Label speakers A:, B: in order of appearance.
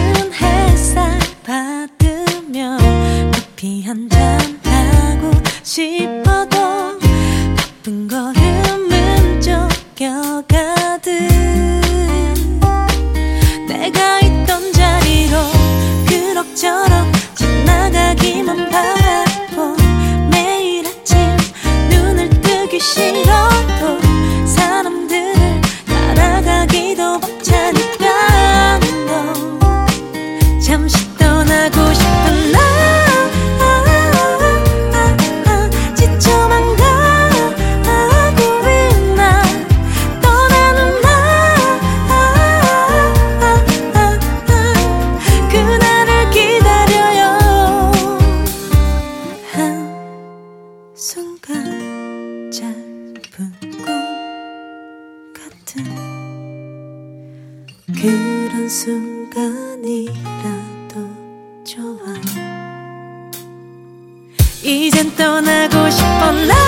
A: 푸른 햇살 받으며 커피 한잔 하고 싶어도 바쁜 걸음은 쫓겨가듯 내가 있던 자리로 그럭저럭 지나가기만 바라고 매일 아침 눈을 뜨기 싫어도 사람들을 따라가기도 벅차니까 너 잠시 떠나고 싶은 나 지쳐만 가고 있나 떠나는 나 그날을 기다려요. 한순간 짧은 꿈 같은 그런 순간이라도 좋아. 이젠 떠나고 싶어 나